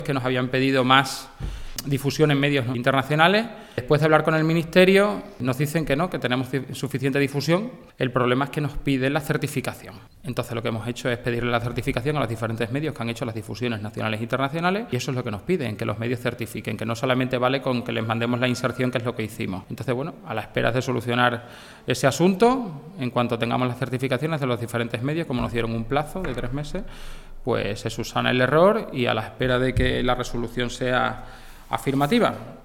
que nos habían pedido más difusión en medios internacionales. Después de hablar con el Ministerio, nos dicen que no, que tenemos suficiente difusión. El problema es que nos piden la certificación. Entonces lo que hemos hecho es pedirle la certificación a los diferentes medios que han hecho las difusiones nacionales e internacionales, y eso es lo que nos piden, que los medios certifiquen, que no solamente vale con que les mandemos la inserción, que es lo que hicimos. Entonces, bueno, a la espera de solucionar ese asunto, en cuanto tengamos las certificaciones de los diferentes medios, como nos dieron un plazo de 3 meses, pues se subsana el error y a la espera de que la resolución sea afirmativa.